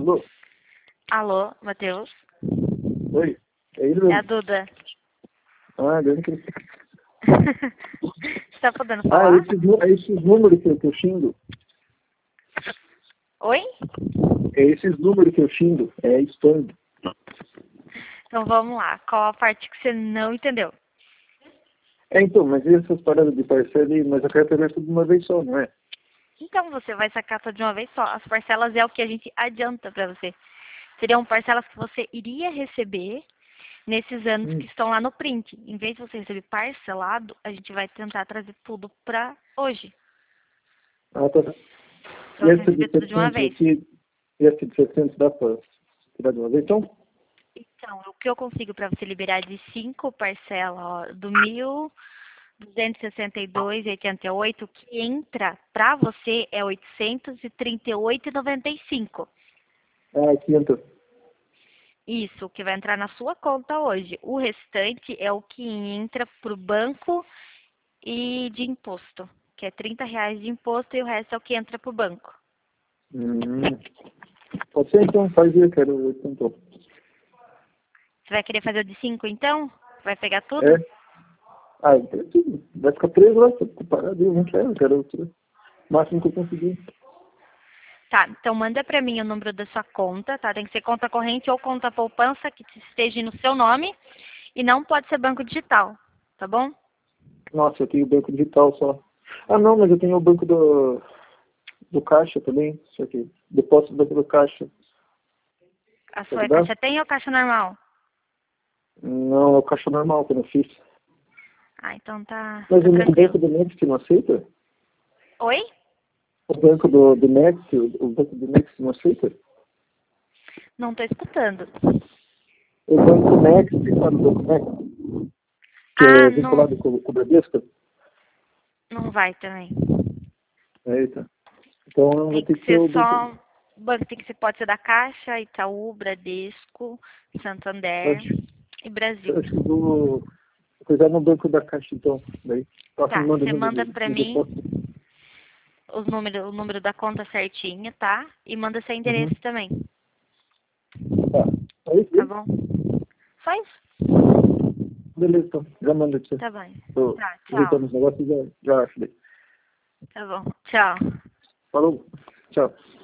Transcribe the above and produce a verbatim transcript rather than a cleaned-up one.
Alô? Alô, Matheus? Oi? É ele É a mesmo? Duda. Ah, deu que... Você tá podendo Ah, falar? esses, nu- é esses números que eu, que eu xingo. Oi? É esses números que eu xingo. É spam. Então vamos lá. Qual a parte que você não entendeu? É, então, mas e essas paradas de parcela aí? Mas eu quero pegar tudo de uma vez só, não é? Então você vai sacar tudo de uma vez só. As parcelas é o que a gente adianta pra você. Seriam parcelas que você iria receber nesses anos Hum. que estão lá no print. Em vez de você receber parcelado, a gente vai tentar trazer tudo pra hoje. Ah, tá. Pra E você essa de receber tudo de uma setecentos vez. aqui, e essa de setecentos dá pra tirar de uma vez? Então, Então, o que eu consigo pra você liberar de cinco parcelas, ó, do mil duzentos e sessenta e dois e oitenta e oito, que entra pra você é oitocentos e trinta e oito e noventa e cinco. ah, quinhentos. Isso, que vai entrar na sua conta hoje. O restante é o que entra pro banco e de imposto, que é trinta reais de imposto e o resto é o que entra pro banco. Hum. Pode ser então, faz aí, eu quero oito então. Você vai querer fazer o de cinco então? Vai pegar tudo? É? Ah, eu quero tudo. Vai ficar preso lá, tô parado, eu não quero, eu quero o máximo que eu conseguir. Tá, então manda pra mim o número da sua conta, tá? Tem que ser conta corrente ou conta poupança que esteja no seu nome e não pode ser banco digital, tá bom? Nossa, eu tenho o banco digital só. Ah, não, mas eu tenho o banco do, do Caixa também. Só que depósito do banco do Caixa. A Pode sua dar? caixa tem ou caixa normal? Não, é o Caixa normal que eu não fiz. Ah, então tá, Mas tá o o tranquilo. banco do Next não aceita? Oi? O banco do, do Next, o, o banco do Next não aceita? Não tô escutando. O banco Next, sabe o banco Next? Que Ah, é não, vinculado com, com o Bradesco? não vai também. Eita. Então vai Tem ter que que ser ser o banco. só. O banco tem que ser, pode ser da Caixa, Itaú, Bradesco, Santander Acho, e Brasil. acho que eu vou coisar no banco da Caixa então. Daí, posso me Tá, mandar o você número manda de, pra de mim depósito? os números, o número da conta certinho, tá? E manda seu Uhum. endereço também, Tá. É isso tá aí? bom? Só isso? Beleza, então. Já manda pra você. Tá bom. Tô Tá, tchau. ajeitando os negócios e já, já acho daí. Tá bom. Tchau. Falou. Tchau.